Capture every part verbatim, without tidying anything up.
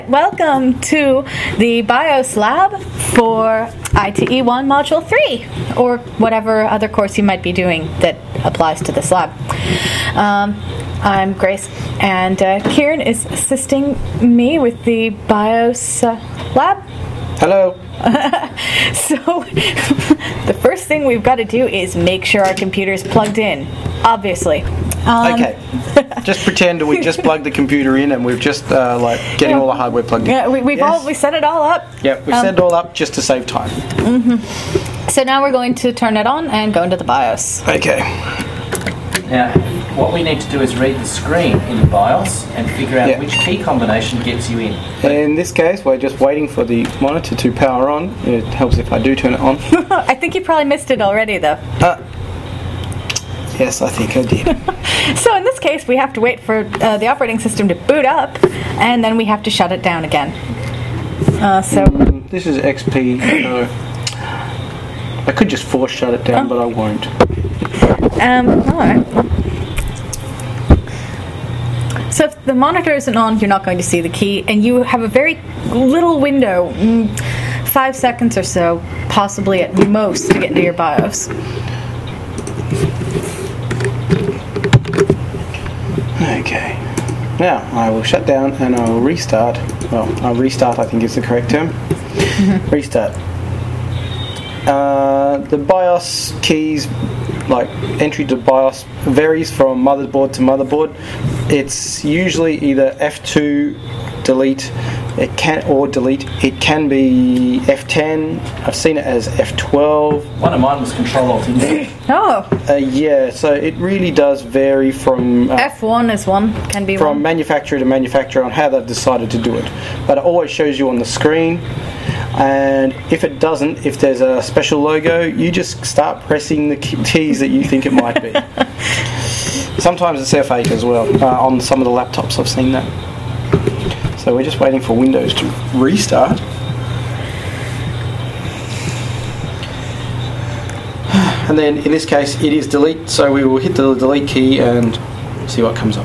Welcome to the BIOS lab for I T E one Module three, or whatever other course you might be doing that applies to this lab. Um, I'm Grace, and uh, Kieran is assisting me with the BIOS uh, lab. Hello. So, the first thing we've got to do is make sure our computer's plugged in, obviously. Um, okay. Just pretend we just plugged the computer in and we've just uh, like getting yeah, all the hardware plugged in. Yeah, we, we've yes. all we set it all up. Yep, we've um, set it all up just to save time. Mm-hmm. So now we're going to turn it on and go into the BIOS. Okay. Now, what we need to do is read the screen in the BIOS and figure out yeah. which key combination gets you in. In this case, we're just waiting for the monitor to power on. It helps if I do turn it on. I think you probably missed it already, though. Uh, yes, I think I did. So in this case, we have to wait for uh, the operating system to boot up, and then we have to shut it down again. Uh, so mm, this is X P, so I could just force shut it down, oh. but I won't. Um, alright. So if the monitor isn't on, you're not going to see the key, and you have a very little window, mm, five seconds or so, possibly at most, to get into your BIOS. Okay. Now, I will shut down and I will restart. Well, I'll restart, I think is the correct term. Mm-hmm. Restart. Uh, the BIOS keys, like entry to BIOS, varies from motherboard to motherboard. It's usually either F two, delete, it can or delete. It can be F ten. I've seen it as F twelve. One of mine was Control Alt Insert. Oh. Uh, yeah, so it really does vary from uh, F one is one, can be from one. manufacturer to manufacturer on how they've decided to do it. But it always shows you on the screen. And if it doesn't, if there's a special logo, you just start pressing the keys that you think it might be. Sometimes it's F eight as well. Uh, on some of the laptops I've seen that. So we're just waiting for Windows to restart. And then in this case it is delete, so we will hit the delete key and see what comes up.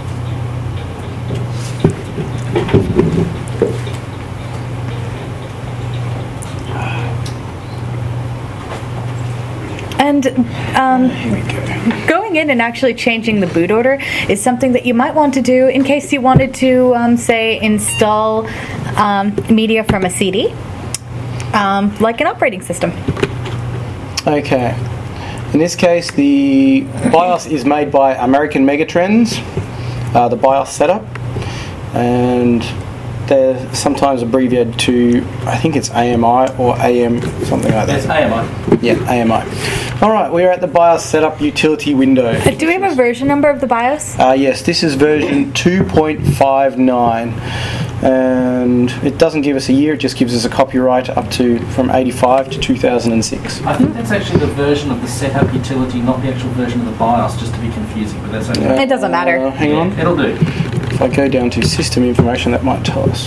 And um, Here we go. Going in and actually changing the boot order is something that you might want to do in case you wanted to, um, say, install um, media from a C D, um, like an operating system. Okay. In this case, the BIOS is made by American Megatrends, uh, the BIOS setup, and they're sometimes abbreviated to, I think it's A M I or A M, something like that. It's A M I. Yeah, A M I. Alright, we're at the BIOS setup utility window. Uh, do we have a version number of the BIOS? Uh, yes, this is version two point five nine. And it doesn't give us a year, it just gives us a copyright up to from eighty-five to two thousand six. I think that's actually the version of the setup utility, not the actual version of the BIOS, just to be confusing, but that's okay. Uh, It doesn't matter. Uh, hang yeah, on. It'll do. If I go down to system information, that might tell us.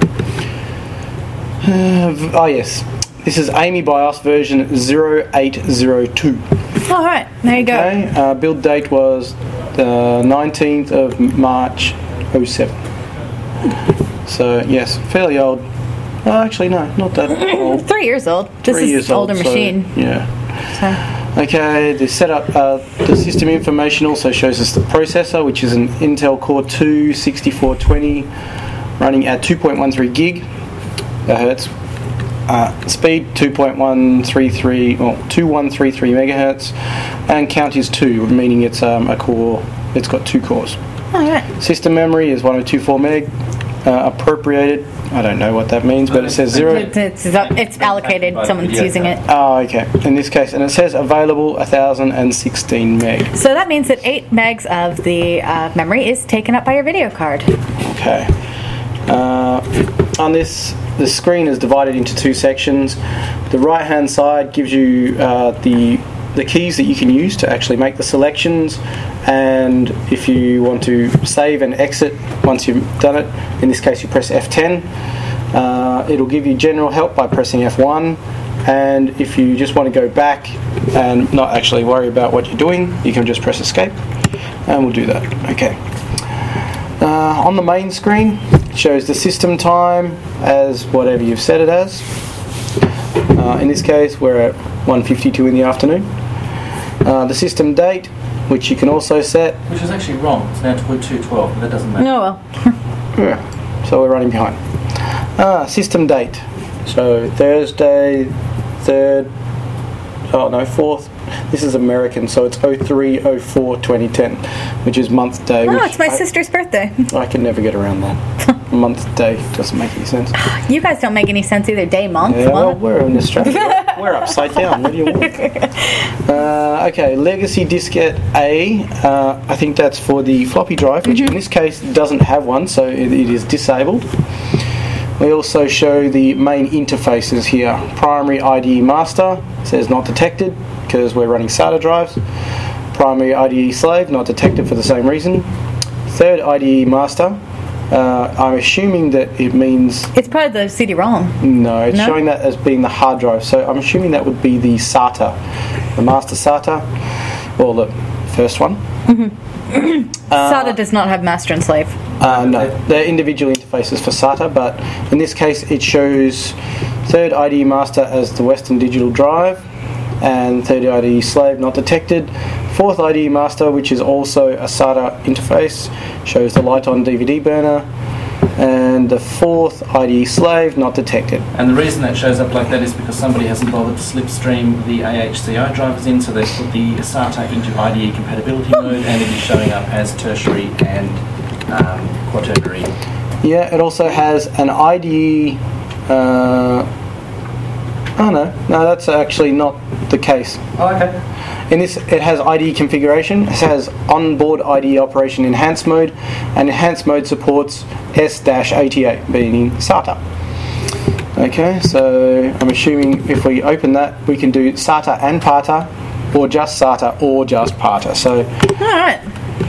Uh, v- oh yes, this is A M I BIOS version zero eight zero two. All right, there you go. Okay, uh, build date was the nineteenth of March oh seven. So yes, fairly old. Oh, actually no, not that old. Three years old. This Three is years an old, older so, machine. Yeah. So. Okay, the setup, uh, the system information also shows us the processor, which is an Intel Core two sixty-four twenty, running at two point one three gigahertz. Uh, speed two point one three three, well, two thousand one hundred thirty-three megahertz, and count is two, meaning it's um, a core. It's got two cores. All right. System memory is one hundred twenty-four meg. Uh, appropriated. I don't know what that means, but it says zero. It's, it's, it's allocated. Someone's using it. Oh, okay. In this case, and it says available one thousand sixteen meg. So that means that eight megs of the uh, memory is taken up by your video card. Okay. Uh, on this, the screen is divided into two sections. The right-hand side gives you uh, the the keys that you can use to actually make the selections, and if you want to save and exit once you've done it, in this case you press F ten. Uh, it'll give you general help by pressing F one, and if you just want to go back and not actually worry about what you're doing, you can just press escape, and we'll do that. Okay. Uh, on the main screen, shows the system time as whatever you've set it as. Uh, in this case, we're at one fifty-two in the afternoon. Uh, the system date, which you can also set. Which is actually wrong. It's now two twelve, but that doesn't matter. No, well. Yeah, so we're running behind. Ah, system date. So Thursday, third. Oh no, fourth. This is American, so it's oh three oh four twenty ten, which is month day. Oh, which it's my I, sister's birthday. I can never get around that. Month day doesn't make any sense. You guys don't make any sense either. Day, month, Yeah, well, month. we're in Australia. We're upside down. What do you want? Uh, okay, Legacy Diskette A. Uh, I think that's for the floppy drive, which in this case doesn't have one, so it, it is disabled. We also show the main interfaces here. Primary I D E master says not detected because we're running SATA drives. Primary I D E slave not detected for the same reason. Third I D E master. Uh, I'm assuming that it means... It's probably the C D ROM. No, it's No? showing that as being the hard drive. So I'm assuming that would be the SATA. The master SATA. Or the first one. SATA does not have master and slave. Uh, no, they're individual interfaces for SATA, but in this case it shows third I D E master as the Western Digital drive and third I D E slave not detected. Fourth I D E master, which is also a SATA interface, shows the light on D V D burner, and the fourth I D E slave not detected. And the reason that shows up like that is because somebody hasn't bothered to slipstream the A H C I drivers in, so they've put the SATA into I D E compatibility mode, and it is showing up as tertiary and um, quaternary. Yeah, it also has an I D E. Uh, oh no, no, that's actually not the case. Oh, okay. In this, it has I D E configuration. It has onboard I D E operation enhanced mode, and enhanced mode supports S eighty-eight, meaning SATA. Okay, so I'm assuming if we open that, we can do SATA and PATA, or just SATA, or just PATA. So, Alright.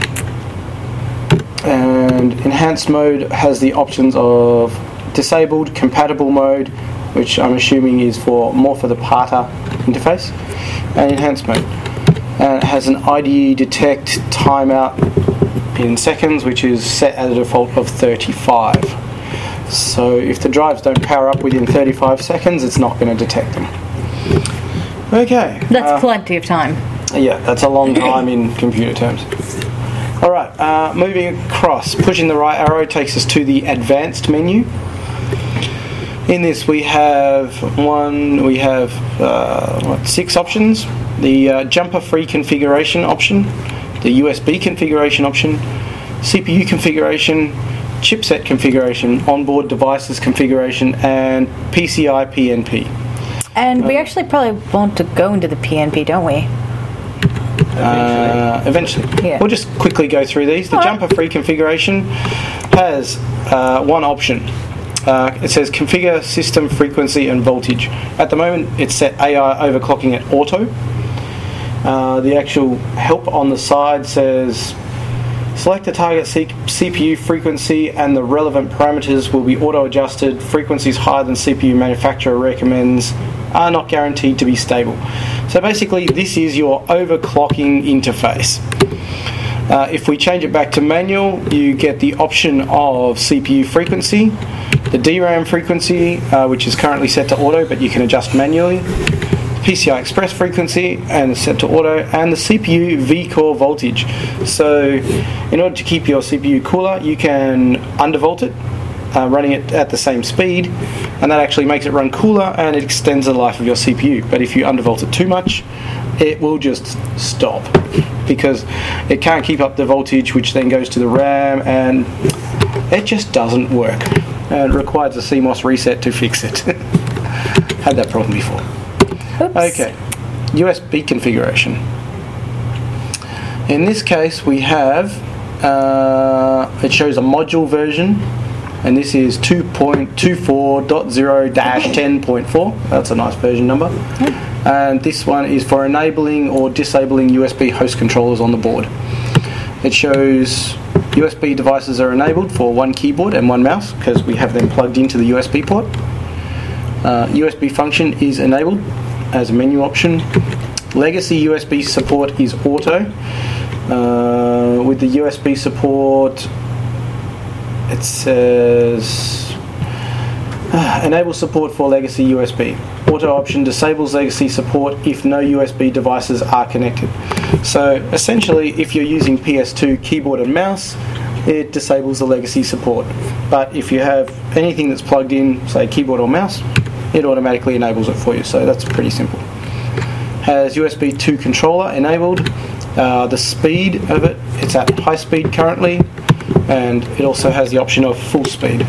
and enhanced mode has the options of disabled, compatible mode, which I'm assuming is for more for the PATA interface, and enhanced mode. And it has an I D E detect timeout in seconds, which is set at a default of thirty-five. So if the drives don't power up within thirty-five seconds, it's not going to detect them. Okay. That's uh, plenty of time. Yeah, that's a long time in computer terms. Alright, uh, moving across. Pushing the right arrow takes us to the advanced menu. In this we have one, we have uh, what, six options. The uh, jumper free configuration option, the U S B configuration option, C P U configuration, chipset configuration, onboard devices configuration, and P C I P N P. And we actually probably want to go into the P N P, don't we? Uh, eventually. Yeah. We'll just quickly go through these. The Alright. jumper free configuration has uh, one option. Uh, it says configure system frequency and voltage. At the moment it's set A I overclocking at auto. Uh, the actual help on the side says select the target C- CPU frequency and the relevant parameters will be auto adjusted. Frequencies higher than C P U manufacturer recommends are not guaranteed to be stable. So basically this is your overclocking interface. Uh, if we change it back to manual, you get the option of C P U frequency, the D RAM frequency, uh, which is currently set to auto but you can adjust manually, P C I Express frequency and set to auto, and the C P U V-core voltage. So in order to keep your C P U cooler, you can undervolt it, uh, running it at the same speed, and that actually makes it run cooler and it extends the life of your C P U. But if you undervolt it too much, it will just stop because it can't keep up the voltage, which then goes to the RAM, and it just doesn't work. And it requires a C MOS reset to fix it. Had that problem before. Oops. Okay, U S B configuration. In this case we have, uh, it shows a module version, and this is two point two four dot zero dash ten point four. That's a nice version number. And this one is for enabling or disabling U S B host controllers on the board. It shows U S B devices are enabled for one keyboard and one mouse because we have them plugged into the U S B port. Uh, U S B function is enabled as a menu option. Legacy U S B support is auto. Uh, with the U S B support, it says uh, enable support for legacy U S B. Auto option disables legacy support if no U S B devices are connected. So essentially, if you're using P S two keyboard and mouse, it disables the legacy support. But if you have anything that's plugged in, say keyboard or mouse, it automatically enables it for you. So that's pretty simple. Has U S B two controller enabled. Uh, the speed of it, it's at high speed currently, and it also has the option of full speed.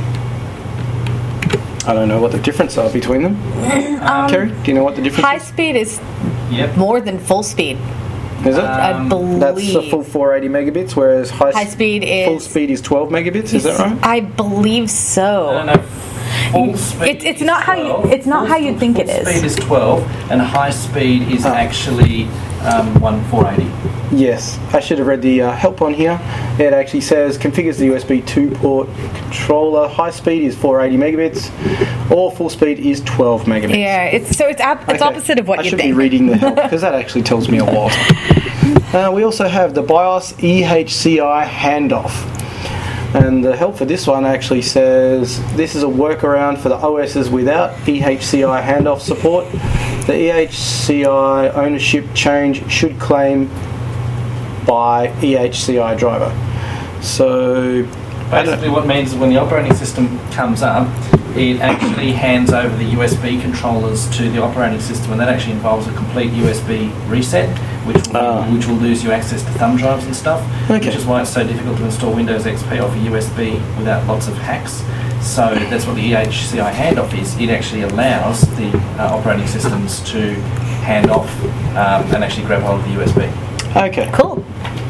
I don't know what the difference are between them. Um, Kerry, do you know what the difference High is? speed is Yep. more than full speed. Is it? I Um, believe. That's the full four eighty megabits, whereas high, High speed is full speed is twelve megabits. Is that right? I believe so. I don't know. Full speed It's it's is not how you twelve. it's not how you think it Full speed is. is twelve, and high speed is Oh. actually um, one four eighty. Yes, I should have read the uh, help on here. It actually says configures the U S B two port controller. High speed is four eighty megabits, or full speed is twelve megabits. Yeah, it's so it's ab- it's Okay. opposite of what I you should think. be reading the help because that actually tells me a lot. Uh, we also have the BIOS E H C I handoff. And the help for this one actually says this is a workaround for the O Ss without E H C I handoff support. The E H C I ownership change should claim by E H C I driver. So Basically, what it means is when the operating system comes up, it actually hands over the U S B controllers to the operating system, and that actually involves a complete U S B reset, which will, Ah. which will lose you access to thumb drives and stuff, Okay. which is why it's so difficult to install Windows X P off a U S B without lots of hacks. So that's what the E H C I handoff is. It actually allows the uh, operating systems to hand off um, and actually grab hold of the U S B. okay. Cool.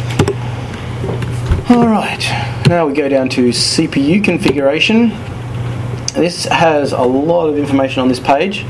Alright, now we go down to C P U configuration. This has a lot of information on this page.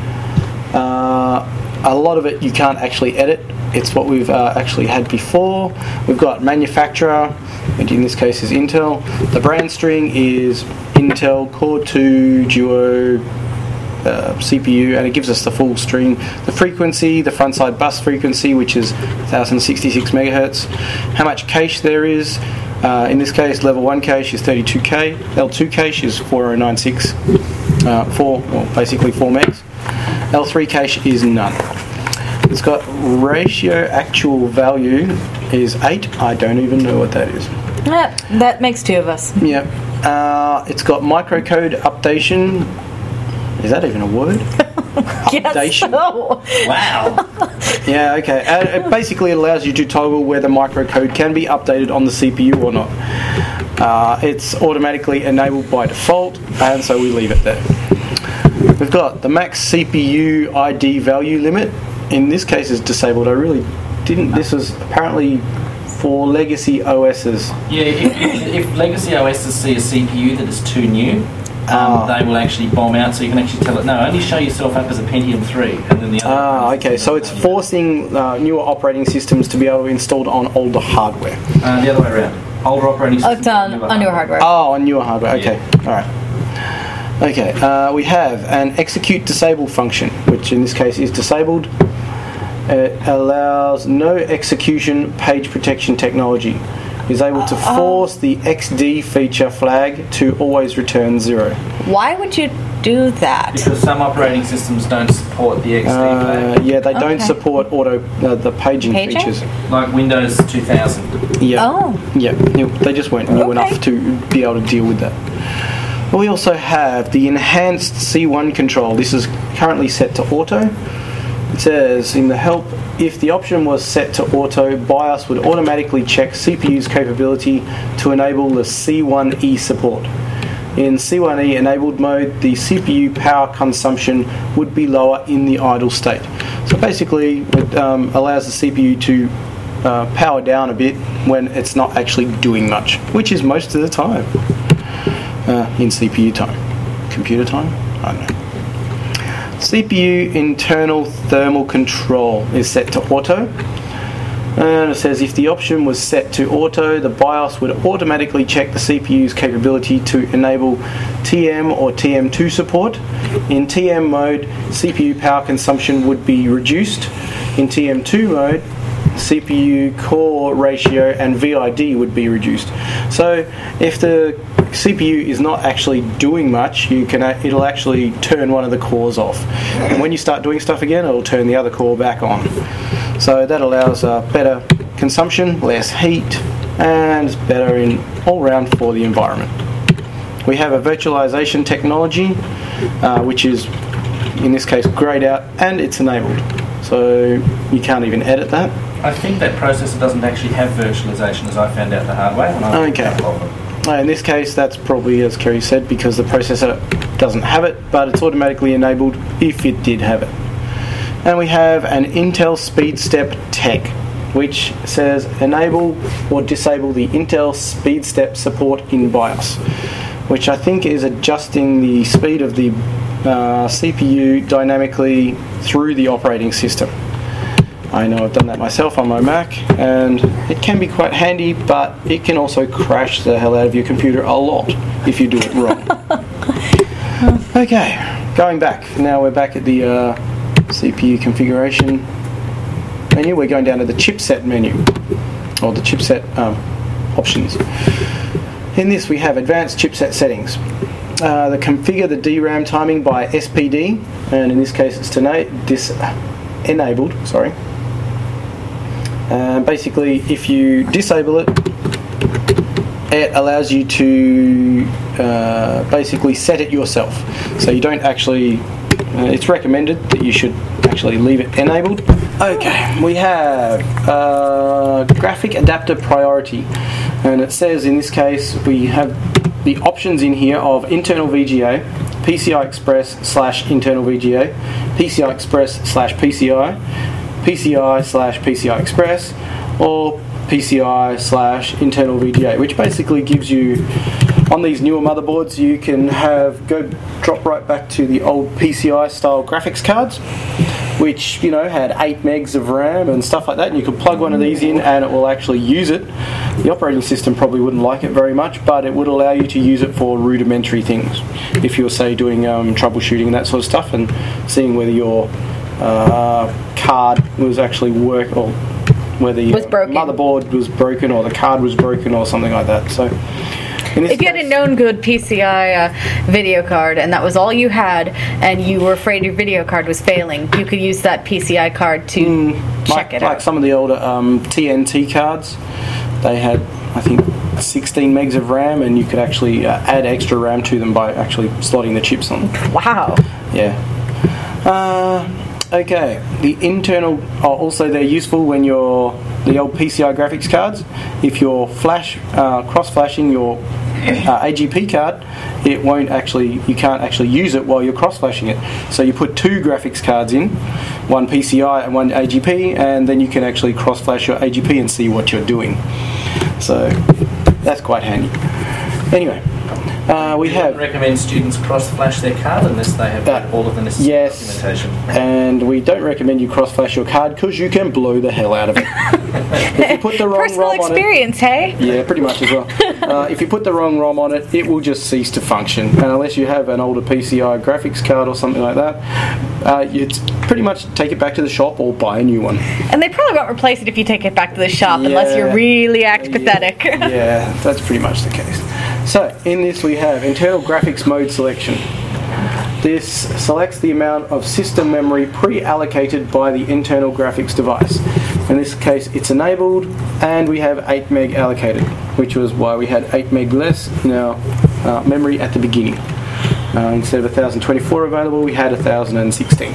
Uh, a lot of it you can't actually edit. It's what we've uh, actually had before. We've got manufacturer, which in this case is Intel. The brand string is Intel Core two Duo uh, C P U, and it gives us the full string. The frequency, the front side bus frequency, which is one thousand sixty-six megahertz. How much cache there is. Uh, in this case, level one cache is thirty-two K, L two cache is four thousand ninety-six, uh, four, well, basically four megs. L three cache is none. It's got ratio actual value is eight. I don't even know what that is. Yeah, that makes two of us. Yeah. Uh, it's got microcode updation. Is that even a word? Yes. Updation. So. Wow! Yeah, okay. Uh, it basically allows you to toggle whether microcode can be updated on the C P U or not. Uh, it's automatically enabled by default, and so we leave it there. We've got the max C P U I D value limit. In this case, is disabled. I really didn't. This was apparently for legacy O Ss. Yeah, if, if, if legacy O Ss see a C P U that is too new, um, Ah. they will actually bomb out, so you can actually tell it, no, only show yourself up as a Pentium three, and then the other... Ah, okay. So it's forcing uh, newer operating systems to be able to be installed on older hardware. Uh, the other way around. Older operating Oh, systems. it's on, on newer hardware. Oh, on newer hardware. Okay. All right. Okay. Uh, we have an execute disable function, which in this case is disabled. It allows no execution page protection technology. Is able to force the X D feature flag to always return zero. Why would you do that? Because some operating systems don't support the X D Uh, flag. yeah, they don't Okay. support auto uh, the paging, Paging? features. Like Windows two thousand. Yeah. Oh. Yeah, yeah, they just weren't new Okay. enough to be able to deal with that. We also have the enhanced C one control. This is currently set to auto. It says in the help, if the option was set to auto, BIOS would automatically check C P U's capability to enable the C one E support. In C one E enabled mode, the C P U power consumption would be lower in the idle state. So basically, it um, allows the C P U to uh, power down a bit when it's not actually doing much, which is most of the time uh, in C P U time. Computer time? I don't know. C P U internal thermal control is set to auto. And it says if the option was set to auto, the BIOS would automatically check the C P U's capability to enable T M or T M two support. In T M mode, C P U power consumption would be reduced. In T M two mode, C P U core ratio and V I D would be reduced. So if the C P U is not actually doing much, you can it'll actually turn one of the cores off. And when you start doing stuff again, it'll turn the other core back on. So that allows uh, better consumption, less heat, and it's better in all round for the environment. We have a virtualization technology, uh, which is in this case grayed out, and it's enabled. So you can't even edit that. I think that processor doesn't actually have virtualization, as I found out the hard way. When I Okay. Uh, in this case, that's probably, as Kerry said, because the processor doesn't have it, but it's automatically enabled if it did have it. And we have an Intel SpeedStep Tech, which says enable or disable the Intel SpeedStep support in BIOS, which I think is adjusting the speed of the uh, C P U dynamically through the operating system. I know I've done that myself on my Mac, and it can be quite handy, but it can also crash the hell out of your computer a lot if you do it wrong. Okay, going back. Now we're back at the uh, C P U configuration menu. We're going down to the chipset menu, or the chipset um, options. In this we have advanced chipset settings. Uh, the configure the D RAM timing by S P D, and in this case it's tonight dis enabled. Sorry. Uh, basically, if you disable it, it allows you to uh, basically set it yourself. So you don't actually. Uh, it's recommended that you should actually leave it enabled. Okay, we have uh, graphic adapter priority, and it says in this case we have the options in here of internal V G A, P C I Express slash internal V G A, P C I Express slash P C I, P C I slash P C I Express, or P C I slash internal V G A, which basically gives you, on these newer motherboards, you can have go drop right back to the old P C I style graphics cards, which, you know, had eight megs of RAM and stuff like that, and you could plug one of these in and it will actually use it. The operating system probably wouldn't like it very much, but it would allow you to use it for rudimentary things. If you were, say, doing um, troubleshooting and that sort of stuff, and seeing whether your uh, card was actually work, or whether your motherboard was broken, or the card was broken, or something like that. So, if you had a known good P C I uh, video card and that was all you had, and you were afraid your video card was failing, you could use that P C I card to mm, check like, it like out. Like some of the older um, T N T cards, they had, I think, sixteen megs of RAM, and you could actually uh, add extra RAM to them by actually slotting the chips on. Wow. Yeah. Uh, okay. The internal, oh, also they're useful when you're the old P C I graphics cards. If you're flash uh, cross-flashing your uh, A G P card, it won't actually, you can't actually use it while you're cross-flashing it. So you put two graphics cards in, one P C I and one A G P, and then you can actually cross-flash your A G P and see what you're doing. So that's quite handy. Anyway, uh, we you have recommend students cross-flash their card unless they have uh, all of the necessary yes, documentation. And we don't recommend you cross-flash your card because you can blow the hell out of it. If you put the wrong Personal ROM experience, on hey? it, yeah, pretty much as well. Uh, if you put the wrong ROM on it, it will just cease to function. And unless you have an older P C I graphics card or something like that, uh, it's pretty much take it back to the shop or buy a new one. And they probably won't replace it if you take it back to the shop, Yeah. unless you really act Yeah. pathetic. Yeah, that's pretty much the case. So, in this we have internal graphics mode selection. This selects the amount of system memory pre-allocated by the internal graphics device. In this case, it's enabled, and we have eight meg allocated, which was why we had eight meg less in our uh, memory at the beginning. Uh, instead of one thousand twenty-four available, we had one thousand sixteen.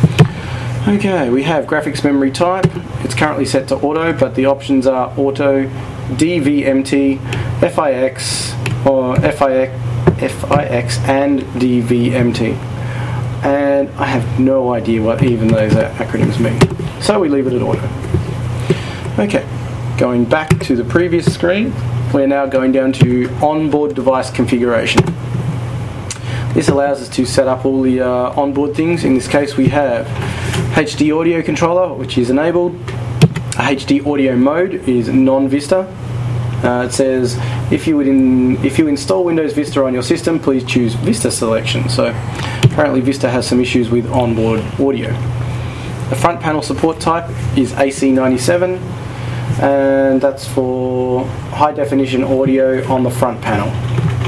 Okay, we have graphics memory type. It's currently set to auto, but the options are auto, D V M T, F I X, or F I X, F I X and D V M T. And I have no idea what even those acronyms mean. So we leave it at auto. Okay, going back to the previous screen, we're now going down to onboard device configuration. This allows us to set up all the uh, onboard things. In this case we have H D audio controller, which is enabled. H D audio mode is non-Vista. Uh, it says if you would in, if you install Windows Vista on your system, please choose Vista selection. So apparently Vista has some issues with onboard audio. The front panel support type is A C ninety-seven, and that's for high definition audio on the front panel.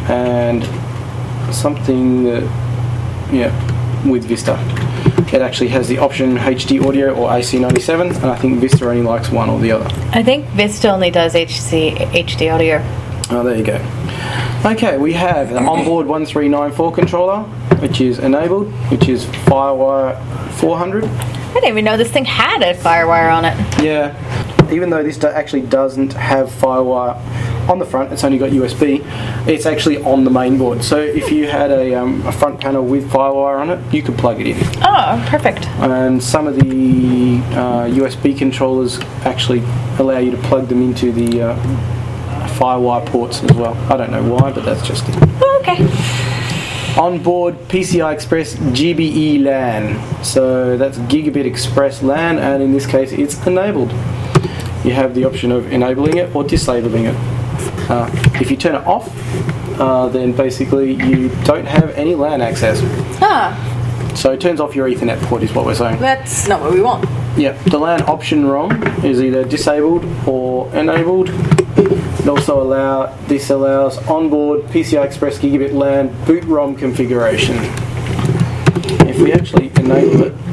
and something that, yeah, with Vista. It actually has the option H D audio or A C ninety-seven, and I think Vista only likes one or the other. I think Vista only does H C, H D audio. Oh, there you go. Okay, we have an onboard one three nine four controller, which is enabled, which is Firewire four hundred. I didn't even know this thing had a Firewire on it. Yeah, even though this do- actually doesn't have Firewire on the front, it's only got U S B, it's actually on the main board. So if you had a, um, a front panel with Firewire on it, you could plug it in. Oh, perfect. And some of the uh, U S B controllers actually allow you to plug them into the uh, Firewire ports as well. I don't know why, but that's just it. Oh, okay. Onboard P C I Express G B E LAN. So that's Gigabit Express LAN, and in this case it's enabled. You have the option of enabling it or disabling it. Uh, if you turn it off, uh, then basically you don't have any LAN access. Huh. So it turns off your Ethernet port is what we're saying. That's not what we want. Yeah, the LAN option ROM is either disabled or enabled. It also allow this allows onboard P C I Express Gigabit LAN boot ROM configuration. If we actually enable it,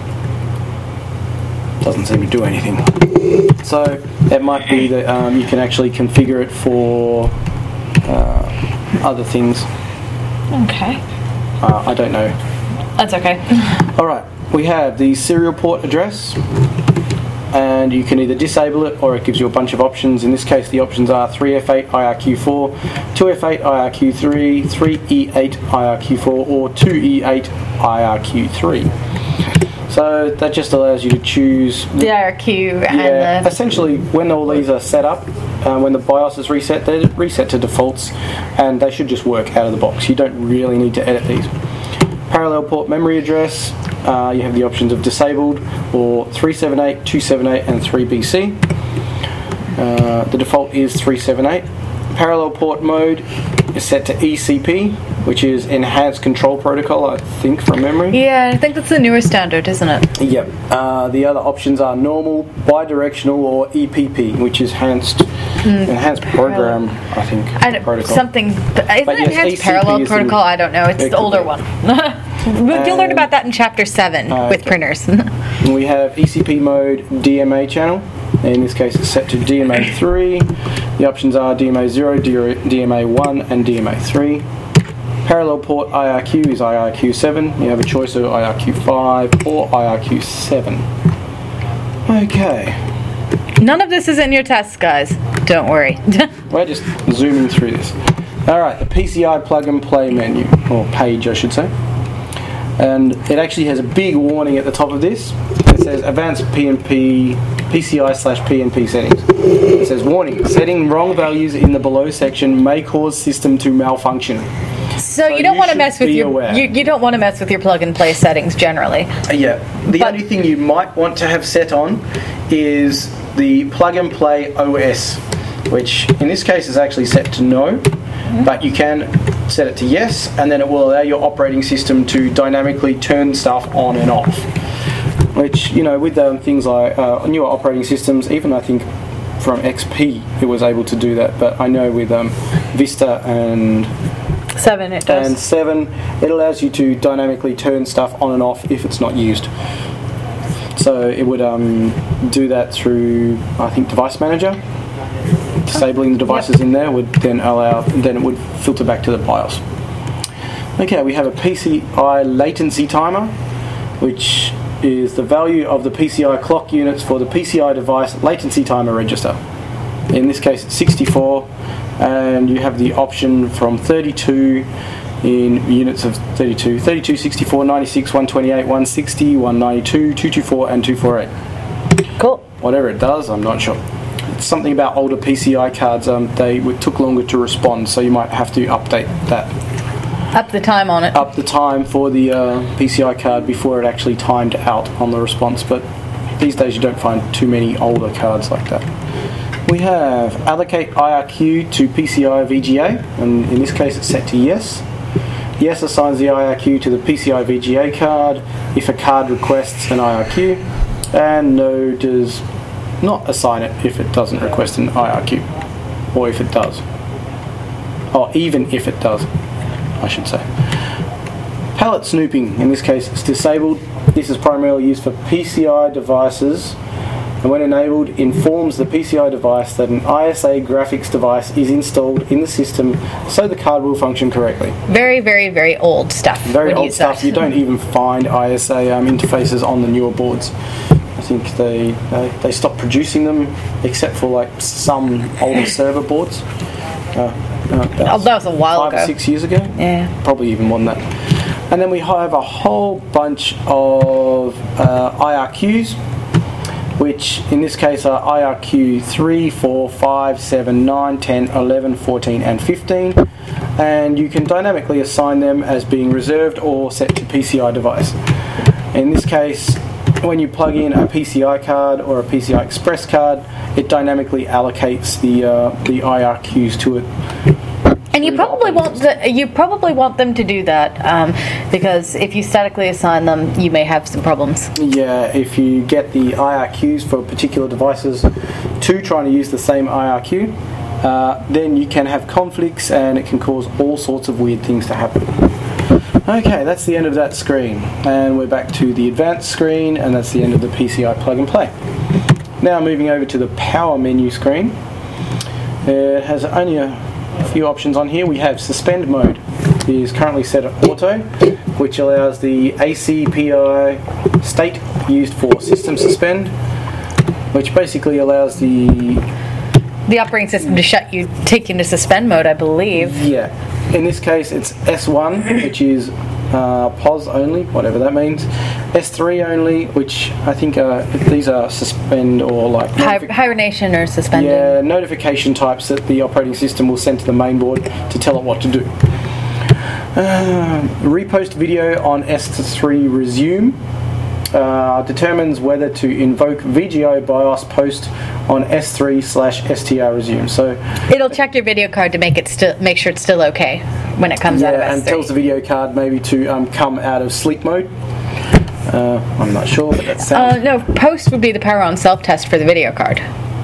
it doesn't seem to do anything. So it might be that um, you can actually configure it for uh, other things. Okay. Uh, I don't know. That's okay. Alright, we have the serial port address, and you can either disable it or it gives you a bunch of options. In this case the options are three F eight I R Q four, two F eight I R Q three, three E eight I R Q four or two E eight I R Q three. So that just allows you to choose The I R Q yeah, and the... essentially when all these are set up, uh, when the BIOS is reset, they're reset to defaults and they should just work out of the box. You don't really need to edit these. Parallel port memory address, uh, you have the options of disabled or three seventy-eight, two seventy-eight and three B C. Uh, the default is three seventy-eight. Parallel port mode is set to E C P, which is Enhanced Control Protocol, I think, from memory. Yeah, I think that's the newer standard, isn't it? Yep. Uh, the other options are normal, bidirectional, or E P P, which is enhanced, mm. enhanced program, I think, I don't, protocol. Something, isn't But it yes, enhanced E C P parallel is protocol? the- I don't know. It's it the could older be. one. You'll learn about that in chapter seven Uh, with okay. printers. We have E C P mode D M A channel. In this case, it's set to D M A three. The options are D M A zero, D M A one, and D M A three. Parallel port I R Q is I R Q seven. You have a choice of I R Q five or I R Q seven. Okay, None of this is in your tests, guys. Don't worry. we're just zooming through this. Alright, the P C I plug and play menu, or page I should say. And it actually has a big warning at the top of this. It says advanced P N P, P C I slash P N P settings. It says warning, setting wrong values in the below section may cause system to malfunction. So, So you don't you want to should mess with be your aware. you, you don't want to mess with your plug and play settings generally. Uh, yeah, the But- only thing you might want to have set on is the plug and play O S, which in this case is actually set to no, mm-hmm. but you can set it to yes, and then it will allow your operating system to dynamically turn stuff on and off. Which, you know, with um, things like uh, newer operating systems, even I think from X P it was able to do that, but I know with um, Vista and Seven, it does. and seven, it allows you to dynamically turn stuff on and off if it's not used. So it would um, do that through, I think, Device Manager. Disabling the devices Yep. in there would then allow, then it would filter back to the BIOS. Okay, we have a P C I latency timer, which is the value of the P C I clock units for the P C I device latency timer register. In this case, it's sixty-four, and you have the option from thirty-two in units of thirty-two, thirty-two, sixty-four, ninety-six, one twenty-eight, one sixty, one ninety-two, two twenty-four, and two forty-eight. Cool. Whatever it does, I'm not sure. It's something about older P C I cards, um, they w- took longer to respond, so you might have to update that. Up the time on it. Up the time for the uh, P C I card before it actually timed out on the response, but these days you don't find too many older cards like that. We have allocate I R Q to P C I V G A, and in this case it's set to yes. Yes assigns the I R Q to the P C I V G A card if a card requests an I R Q, and no does not assign it if it doesn't request an I R Q, or if it does. or even if it does, I should say. Palette snooping, in this case, it's disabled. This is primarily used for P C I devices, and when enabled, informs the P C I device that an I S A graphics device is installed in the system so the card will function correctly. Very, very, very old stuff. Very old use stuff. that. You don't even find I S A um, interfaces on the newer boards. I think they, they they stopped producing them, except for like some older server boards. Uh, uh, that, Oh, that was a while five ago. or six years ago. Yeah. Probably even more than that. And then we have a whole bunch of uh, I R Qs, which in this case are I R Q three, four, five, seven, nine, ten, eleven, fourteen and fifteen, and you can dynamically assign them as being reserved or set to P C I device. In this case, when you plug in a P C I card or a P C I Express card, it dynamically allocates the uh, the I R Qs to it. And you probably want the, you probably want them to do that um, because if you statically assign them, you may have some problems. Yeah, if you get the I R Qs for particular devices to trying to use the same I R Q, uh, then you can have conflicts and it can cause all sorts of weird things to happen. Okay, that's the end of that screen, and we're back to the advanced screen, and that's the end of the P C I plug and play. Now moving over to the power menu screen. It has only a A few options on here. We have suspend mode. It is currently set at auto, which allows the A C P I state used for system suspend, which basically allows the The operating system to shut you, take you into suspend mode, I believe. yeah. In this case, it's S one, which is uh, pause only, whatever that means. S three only, which I think uh, these are suspend or like Hi- notifi- hibernation or suspending. yeah, notification types that the operating system will send to the main board to tell it what to do. Uh, repost video on S three resume uh, determines whether to invoke V G O BIOS post on S three slash S T R resume. So It'll check your video card to make it still, make sure it's still okay when it comes out of yeah, S and three. tells the video card maybe to um, come out of sleep mode. Uh, I'm not sure, but that Uh, sounds. no, post would be the power on self test for the video card.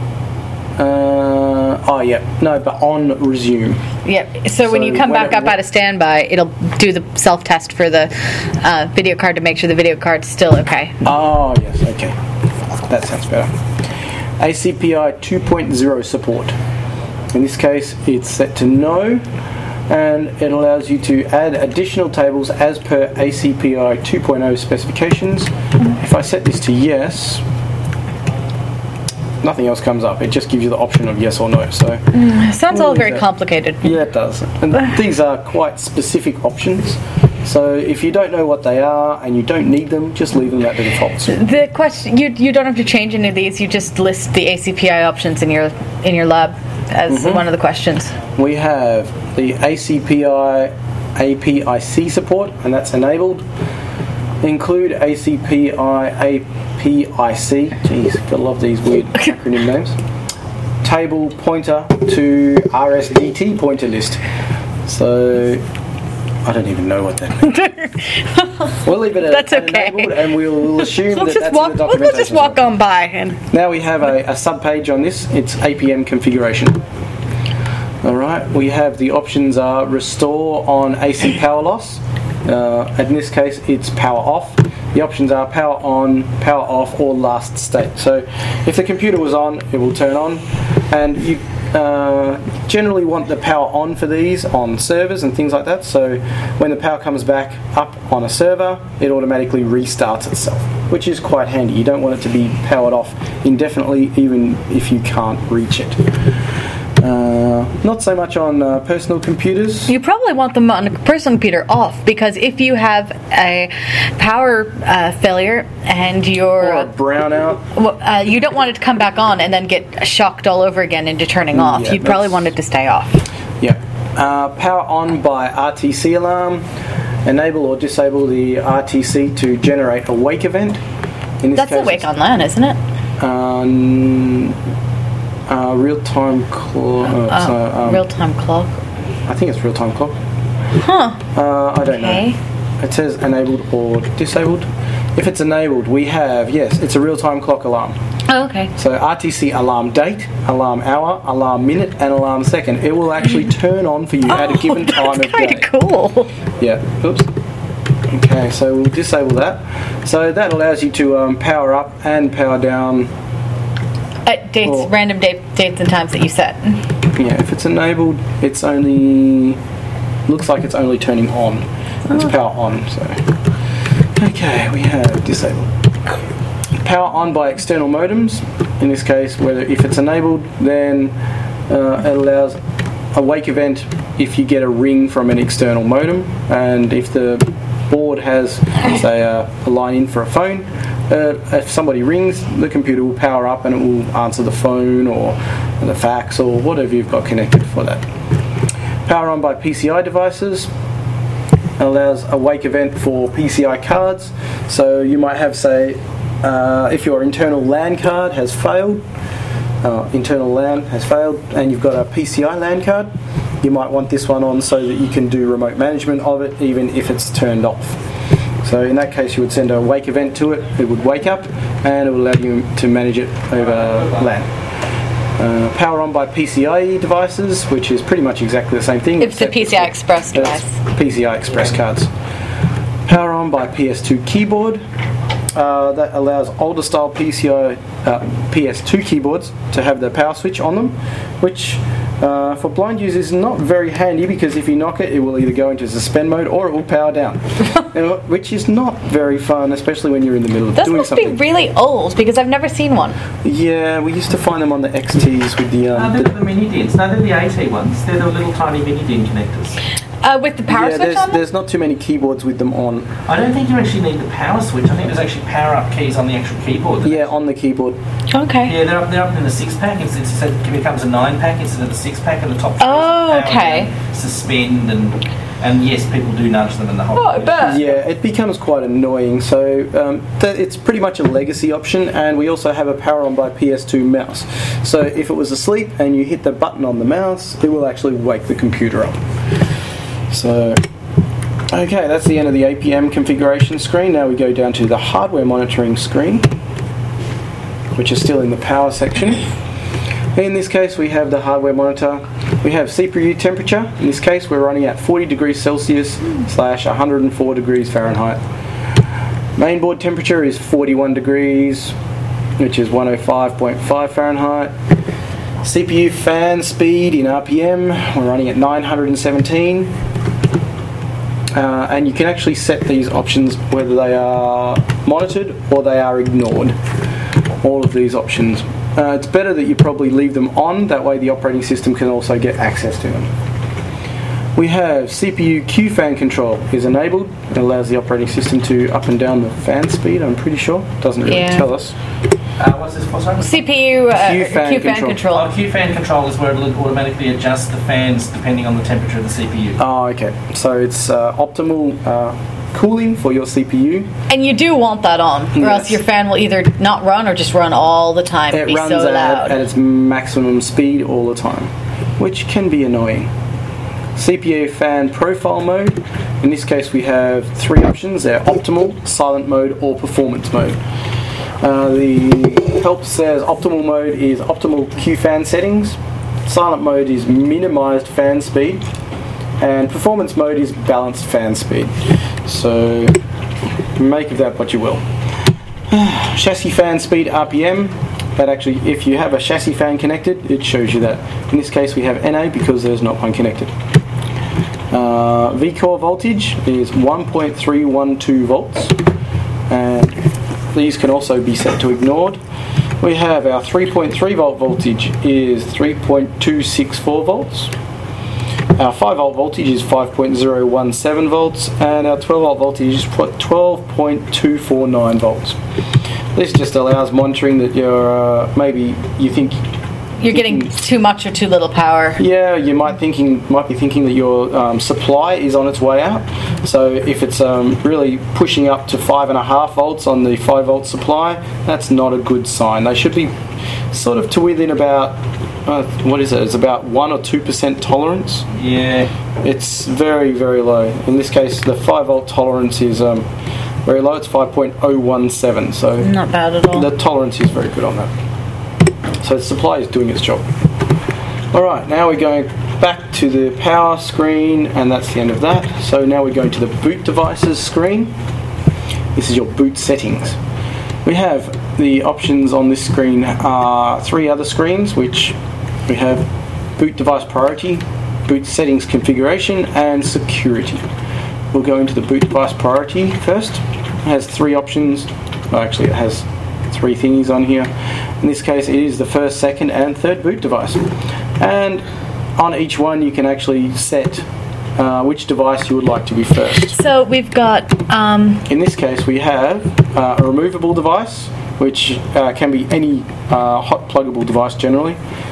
Uh, oh yeah, no, but on resume. Yep. So, when So you come when back it up wa- out of standby, it'll do the self test for the uh, video card to make sure the video card's still okay. Oh yes, okay, that sounds better. A C P I two point oh support. In this case, it's set to no, and it allows you to add additional tables as per A C P I two point oh specifications. If I set this to yes, nothing else comes up. It just gives you the option of yes or no. So Sounds all Ooh, very that- complicated. yeah, it does. And these are quite specific options. So if you don't know what they are and you don't need them, just leave them at the defaults. The question you you don't have to change any of these. You just list the A C P I options in your in your lab as Mm-hmm. one of the questions. We have the A C P I A P I C support, and that's enabled. Include A C P I A P I C. Jeez, gotta love these weird acronym names. Table pointer to R S D T pointer list. So I don't even know what that means. We'll leave it at That's at okay. enabled, and we'll, we'll assume Let's that just that's walk. in the Let's documentation. just walk on by and. Now we have a, a sub-page on this. It's A P M configuration. Alright, we have the options are restore on A C power loss. Uh, in this case, it's power off. The options are power on, power off, or last state. So if the computer was on, it will turn on. And you uh, generally want the power on for these on servers and things like that. So when the power comes back up on a server, it automatically restarts itself, which is quite handy. You don't want it to be powered off indefinitely, even if you can't reach it. Uh, not so much on uh, personal computers. You probably want them on a personal computer off because if you have a power uh, failure and you're Or a brownout. well, uh, you don't want it to come back on and then get shocked all over again into turning off. Yeah, You'd probably that's- want it to stay off. Yeah. Uh, power on by R T C alarm. Enable or disable the R T C to generate a wake event. In this That's case, a wake on LAN, isn't it? Um, uh, real-time clock. Uh, Oh, so, um, real-time clock. I think it's real-time clock. Huh. Uh, I don't Okay. know. It says enabled or disabled. If it's enabled, we have, yes, it's a real-time clock alarm. Oh, okay. So R T C alarm date, alarm hour, alarm minute, and alarm second. It will actually turn on for you at a given oh, time that's of day. kind of cool. Yeah. Oops. Okay, so we'll disable that. So that allows you to um, power up and power down. At dates, Or- random date, dates and times that you set. Yeah, if it's enabled, it's only looks like it's only turning on. It's Oh. power on. So okay, we have disabled. Power on by external modems. In this case, whether if it's enabled, then uh, it allows a wake event if you get a ring from an external modem, and if the board has, say, a, a line in for a phone, uh, if somebody rings, the computer will power up and it will answer the phone or the fax or whatever you've got connected for that. Power on by P C I devices. Allows a wake event for P C I cards. So you might have, say, uh, if your internal LAN card has failed, uh, internal LAN has failed, and you've got a P C I LAN card, you might want this one on so that you can do remote management of it, even if it's turned off. So in that case, you would send a wake event to it. It would wake up, and it would allow you to manage it over LAN. Uh, power on by P C I E devices, which is pretty much exactly the same thing. It's the P C I Express device. That's P C I Express cards. Power on by P S two keyboard. Uh, that allows older style P C I uh, P S two keyboards to have the power switch on them, which uh, for blind users is not very handy, because if you knock it, it will either go into suspend mode or it will power down, uh, which is not very fun, especially when you're in the middle of Those doing must something. be really old, because I've never seen one. Yeah, we used to find them on the X Ts with the. No, Um, they're the the mini D I Ns. No, they're the AT ones. They're the little tiny mini D I N connectors. Uh, with the power yeah, switch there's, on them? there's not too many keyboards with them on. I don't think you actually need the power switch. I think there's actually power up keys on the actual keyboard. that Yeah, on the keyboard. Okay. Yeah, they're up, they're up in the six pack. It's, it's, it becomes a nine pack instead of the six pack, and the top. Oh, choice is power okay. down, suspend, and and yes, people do nudge them in the whole. Oh, I bet. Yeah, it becomes quite annoying. So um, th- it's pretty much a legacy option, and we also have a power on by P S two mouse. So if it was asleep and you hit the button on the mouse, it will actually wake the computer up. So, okay, that's the end of the A P M configuration screen. Now we go down to the hardware monitoring screen, which is still in the power section. In this case, we have the hardware monitor. We have C P U temperature. In this case, we're running at forty degrees Celsius slash one hundred four degrees Fahrenheit. Mainboard temperature is forty-one degrees, which is one oh five point five Fahrenheit. C P U fan speed in R P M, we're running at nine hundred seventeen. Uh, and you can actually set these options whether they are monitored or they are ignored. All of these options. Uh, it's better that you probably leave them on, that way the operating system can also get access to them. We have C P U Q fan control is enabled. It allows the operating system to up and down the fan speed, I'm pretty sure. It doesn't really Yeah. tell us. Uh, what's this for? Sorry? C P U uh, Q Q fan fan, control. control. Oh, Q fan control is where it will automatically adjust the fans depending on the temperature of the C P U. Oh, okay. So it's uh, optimal uh, cooling for your C P U. And you do want that on, or Yes. else your fan will either not run or just run all the time. It and be runs so at, loud. at its maximum speed all the time, which can be annoying. C P U fan profile mode. In this case, we have three options. They're optimal, silent mode, or performance mode. Uh, the help says optimal mode is optimal Q fan settings. Silent mode is minimized fan speed. And performance mode is balanced fan speed. So make of that what you will. Chassis fan speed R P M. That actually, if you have a chassis fan connected, it shows you that. In this case, we have N A because there's not one connected. Uh, V core voltage is one point three one two volts, and these can also be set to ignored. We have our three point three volt voltage is three point two six four volts. Our five volt voltage is five point zero one seven volts, and our twelve volt voltage is twelve point two four nine volts. This just allows monitoring that you're uh, maybe you think You're getting too much or too little power. yeah you might thinking might be thinking that your um, supply is on its way out. So if it's um, really pushing up to five and a half volts on the five volt supply, that's not a good sign. They should be sort of to within about uh, what is it? It's about one or two percent tolerance. Yeah. It's very very low. In this case, the five volt tolerance is um, very low. It's five point oh one seven. So Not bad at all. the tolerance is very good on that. So the supply is doing its job. Alright, now we're going back to the power screen, and that's the end of that. So now we're going to the boot devices screen. This is your boot settings. We have the options on this screen are three other screens, which we have boot device priority, boot settings configuration, and security. We'll go into the boot device priority first. It has three options. Well, actually, it has three thingies on here. In this case, it is the first, second, and third boot device. And on each one, you can actually set uh, which device you would like to be first. So we've got. Um, In this case, we have uh, a removable device, which uh, can be any uh, hot pluggable device generally,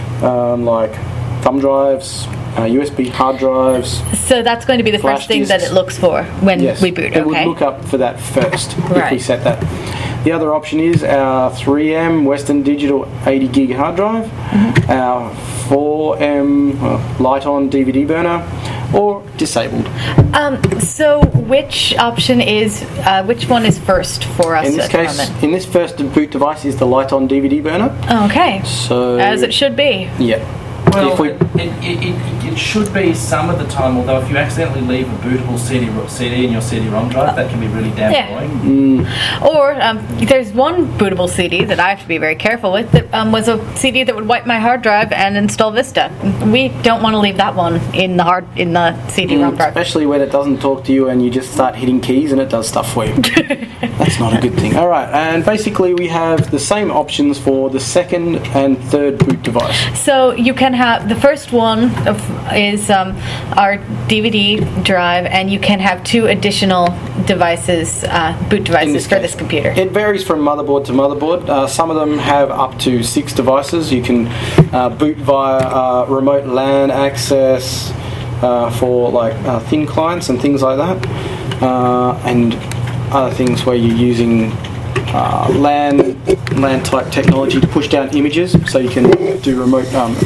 um, like thumb drives, uh, U S B hard drives. so that's going to be the Flash first thing disks. that it looks for when Yes, we boot. it would Okay. look up for that first if we Right. set that. The other option is our three M Western Digital eighty gig hard drive, Mm-hmm. our four M uh, Light-On D V D burner, or disabled. Um, so which option is uh, which one is first for us In this at the case, moment? in this first boot device is the Light-On D V D burner. Okay. So As it should be. yeah. Well, If we- it, it, it, it should be some of the time, although if you accidentally leave a bootable C D, ro- C D in your C D ROM drive, that can be really damn Yeah. annoying. Or um, there's one bootable C D that I have to be very careful with that um, was a C D that would wipe my hard drive and install Vista. We don't want to leave that one in the hard in the C D ROM drive. Especially when it doesn't talk to you and you just start hitting keys and it does stuff for you. That's not a good thing. Alright, and basically we have the same options for the second and third boot device. So you can have the first one of, is um, our D V D drive, and you can have two additional devices, uh, boot In devices for case. this computer. It varies from motherboard to motherboard. Uh, some of them have up to six devices. You can uh, boot via uh, remote LAN access uh, for like uh, thin clients and things like that, uh, and other things where you're using uh, LAN LAN type technology to push down images, so you can do remote um,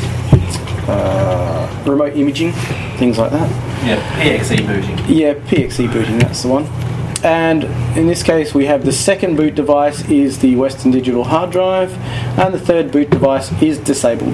uh, remote imaging, things like that. Yeah, P X E booting. Yeah, P X E booting, that's the one. And in this case, we have the second boot device is the Western Digital hard drive, and the third boot device is disabled.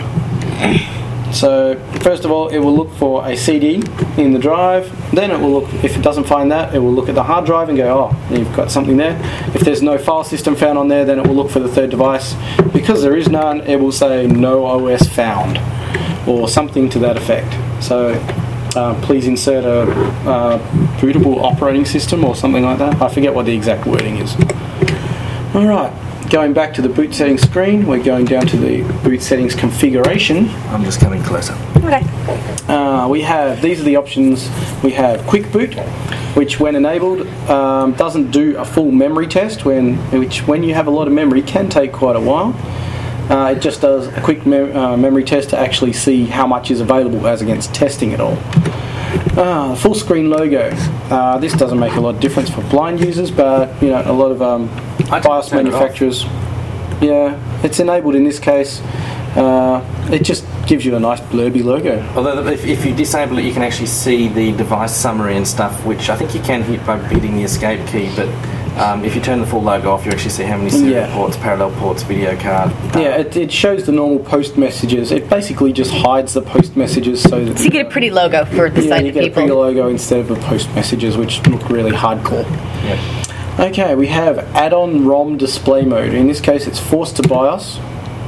So, first of all, it will look for a C D in the drive. Then it will look, if it doesn't find that, it will look at the hard drive and go, oh, you've got something there. If there's no file system found on there, then it will look for the third device. Because there is none, it will say no O S found, or something to that effect. So, uh, please insert a uh, bootable operating system or something like that. I forget what the exact wording is. Alright, going back to the boot settings screen, we're going down to the boot settings configuration. I'm just coming closer. Okay. Uh, we have, these are the options. We have Quick Boot, which when enabled um, doesn't do a full memory test, when which when you have a lot of memory can take quite a while. Uh, it just does a quick mem- uh, memory test to actually see how much is available as against testing it all. Uh, full screen logo. Uh, this doesn't make a lot of difference for blind users, but you know a lot of um, I BIOS turned it off. manufacturers. Yeah, it's enabled in this case. Uh, it just gives you a nice blurby logo. Although if, if you disable it, you can actually see the device summary and stuff, which I think you can hit by hitting the escape key, but um, if you turn the full logo off, you actually see how many serial Yeah. ports, parallel ports, video card. uh, Yeah, it, it shows the normal post messages. It basically just hides the post messages so that So you get a pretty logo for the yeah, sighted you get a people. pretty logo instead of the post messages, which look really hardcore. yeah. Okay, we have add-on ROM display mode. In this case, it's forced to BIOS,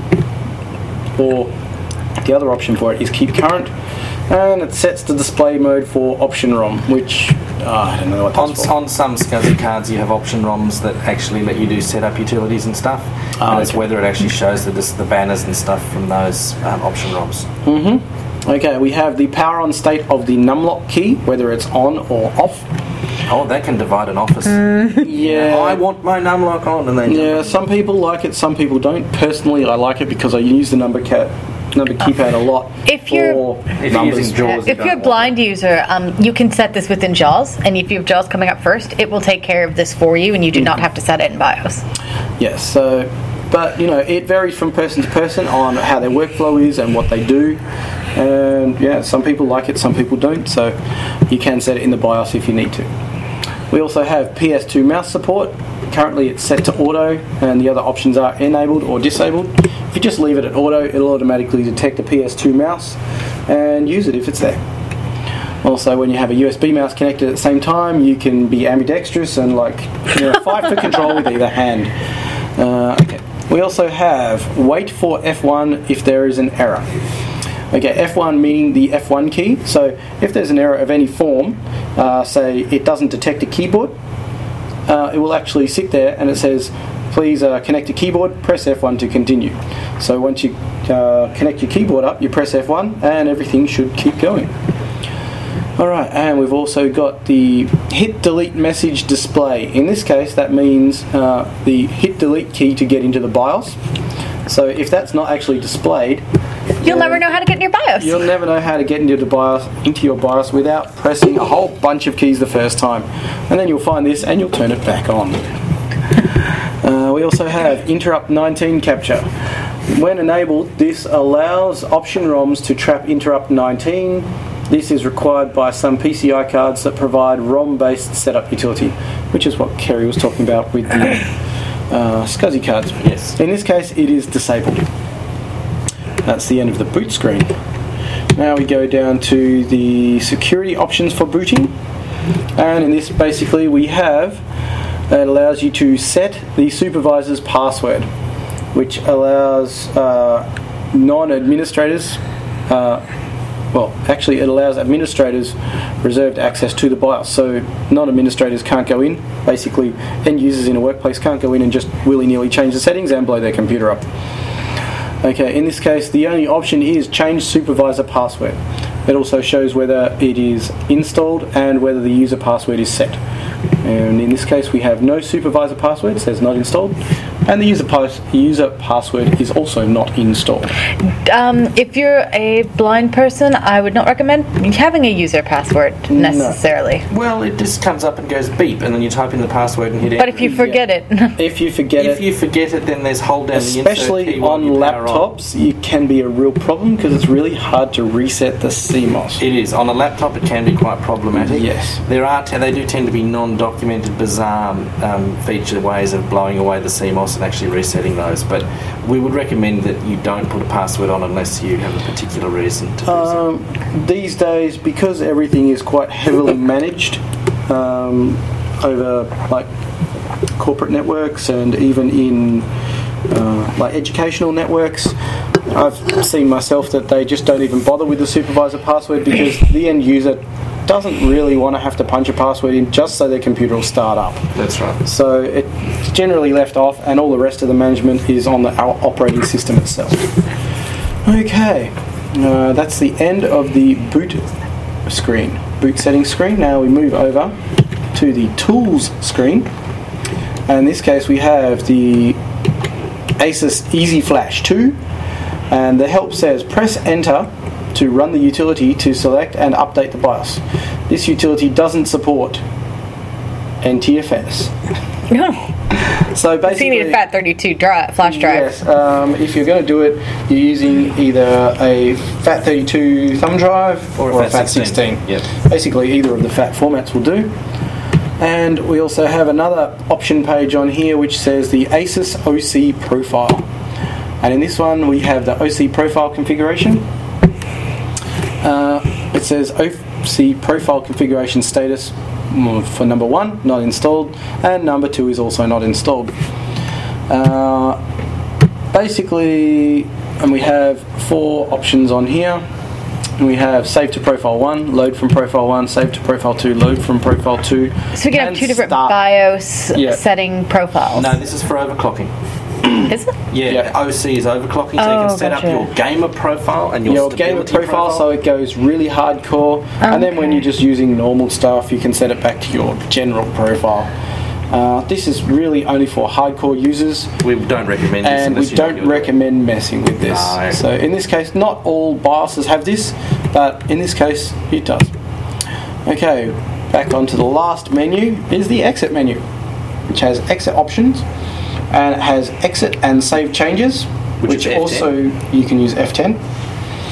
or the other option for it is keep current, and it sets the display mode for option ROM, which uh, I don't know what On, that's for. on some SCSI cards, you have option ROMs that actually let you do setup utilities and stuff, Ah, and it's okay. whether it actually shows the, dis- the banners and stuff from those um, option ROMs. Mm-hmm. Okay, we have the power on state of the numlock key, whether it's on or off. Oh, that can divide an office. Yeah. I want my numlock on, and then Yeah, some people like it, some people don't. Personally, I like it because I use the number cat, number keypad a lot. If you're- for If you're numbers. using JAWS, If you're a blind user, um, you can set this within JAWS, and if you have JAWS coming up first, it will take care of this for you, and you do not have to set it in BIOS. Yes, so, but you know, it varies from person to person on how their workflow is and what they do. And yeah, some people like it, some people don't. So you can set it in the BIOS if you need to. We also have P S two mouse support. Currently it's set to auto, and the other options are enabled or disabled. If you just leave it at auto, it'll automatically detect a P S two mouse and use it if it's there. Also, when you have a U S B mouse connected at the same time, you can be ambidextrous and like you know, fight for control with either hand. Uh, okay. We also have wait for F one if there is an error. Okay, F one meaning the F one key. So if there's an error of any form, uh, say it doesn't detect a keyboard, uh, it will actually sit there and it says, please uh, connect a keyboard, press F one to continue. So once you uh, connect your keyboard up, you press F one and everything should keep going. Alright, and we've also got the hit delete message display. In this case, that means uh, the hit delete key to get into the BIOS. So if that's not actually displayed, You'll uh, never know how to get in your BIOS. You'll never know how to get into the BIOS, into your BIOS without pressing a whole bunch of keys the first time. And then you'll find this and you'll turn it back on. Uh, we also have interrupt nineteen capture. When enabled, this allows option ROMs to trap interrupt nineteen. This is required by some P C I cards that provide ROM-based setup utility, which is what Kerry was talking about with the uh, SCSI cards. Yes. In this case, it is disabled. That's the end of the boot screen. Now we go down to the security options for booting, and in this basically we have, it allows you to set the supervisor's password, which allows uh, non-administrators, uh, well actually it allows administrators reserved access to the BIOS, so non-administrators can't go in, basically end users in a workplace can't go in and just willy-nilly change the settings and blow their computer up. Okay, in this case, the only option is change supervisor password. It also shows whether it is installed and whether the user password is set. And in this case, we have no supervisor password, it says not installed, and the user pass- user password is also not installed. Um, if you're a blind person, I would not recommend having a user password necessarily. No. Well, it just comes up and goes beep, and then you type in the password and hit enter. But if you forget yeah. it, if you forget if it, if you forget it, then there's hold down especially the insert key on while you power laptops, on. it can be a real problem because it's really hard to reset the C M O S. It is on a laptop. It can be quite problematic. Yes, there are t- they do tend to be non-documented, bizarre um, feature ways of blowing away the C M O S and actually resetting those. But we would recommend that you don't put a password on unless you have a particular reason to do so. Um, these days, because everything is quite heavily managed um, over like corporate networks and even in uh, like educational networks, I've seen myself that they just don't even bother with the supervisor password because the end user doesn't really want to have to punch a password in just so their computer will start up. That's right. So it's generally left off and all the rest of the management is on the operating system itself. Okay, uh, that's the end of the boot screen, boot settings screen. Now we move over to the tools screen, and in this case we have the Asus EasyFlash two, and the help says press enter to run the utility to select and update the BIOS. This utility doesn't support N T F S. no. So basically, So you need a FAT thirty-two drive, flash drive. Yes, um, if you're going to do it, you're using either a FAT thirty-two thumb drive or, or a FAT sixteen. Yep. Basically, either of the FAT formats will do. And we also have another option page on here which says the Asus O C profile. And in this one, we have the O C profile configuration. Uh, it says O C profile configuration status for number one, not installed, and number two is also not installed. Uh, basically, and we have four options on here. We have save to profile one, load from profile one, save to profile two, load from profile two. So we can have two different start. BIOS Yeah. setting profiles. No, this is for overclocking. Is it? Yeah, Yeah. O C is overclocking, so Oh, you can set gotcha. up your gamer profile and your, Your gamer stability profile, so it goes really hardcore, and then when Okay. you're just using normal stuff, you can set it back to your general profile. Uh, this is really only for hardcore users, we don't recommend this, and we unless you know what don't you're doing. recommend messing with this. No. So in this case, not all BIOSes have this, but in this case, it does. Okay, back onto the last menu is the exit menu, which has exit options, and it has exit and save changes, Which which, is F ten. also you can use F ten.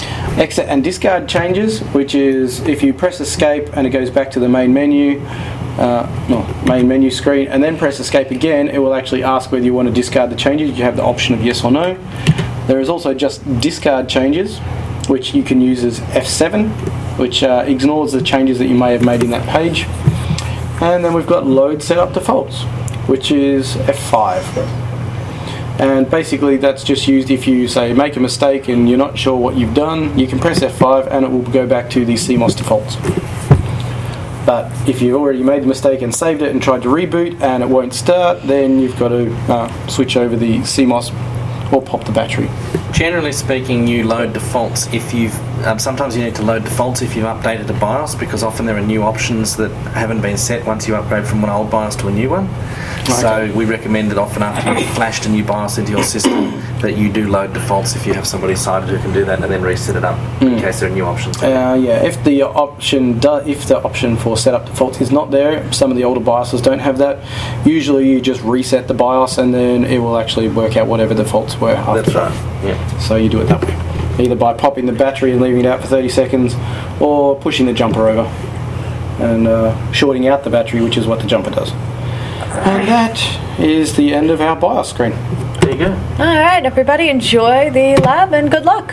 Exit and discard changes, which is if you press escape and it goes back to the main menu, uh, no, main menu screen, and then press escape again, it will actually ask whether you want to discard the changes. You have the option of yes or no. There is also just discard changes, which you can use as F seven, which uh, ignores the changes that you may have made in that page. And then we've got load setup defaults, which is F five. And basically that's just used if you say make a mistake and you're not sure what you've done, you can press F five and it will go back to the C M O S defaults. But if you've already made the mistake and saved it and tried to reboot and it won't start, then you've got to uh, switch over the C M O S or pop the battery. Generally speaking, you load defaults if you've... Um, sometimes you need to load defaults if you've updated a BIOS, because often there are new options that haven't been set once you upgrade from an old BIOS to a new one. Okay. So we recommend that often after you've flashed a new BIOS into your system that you do load defaults if you have somebody sighted who can do that, and then reset it up mm. in case there are new options. Uh, yeah, if the option do, if the option for setup defaults is not there, some of the older BIOSes don't have that. Usually you just reset the BIOS and then it will actually work out whatever defaults were after. That's right. Yeah. So you do it that way, either by popping the battery and leaving it out for thirty seconds, or pushing the jumper over and uh, shorting out the battery, which is what the jumper does. And that is the end of our BIOS screen. There you go. Alright, everybody, enjoy the lab and good luck.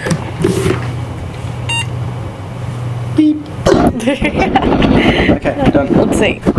Beep. Okay, done. Let's see.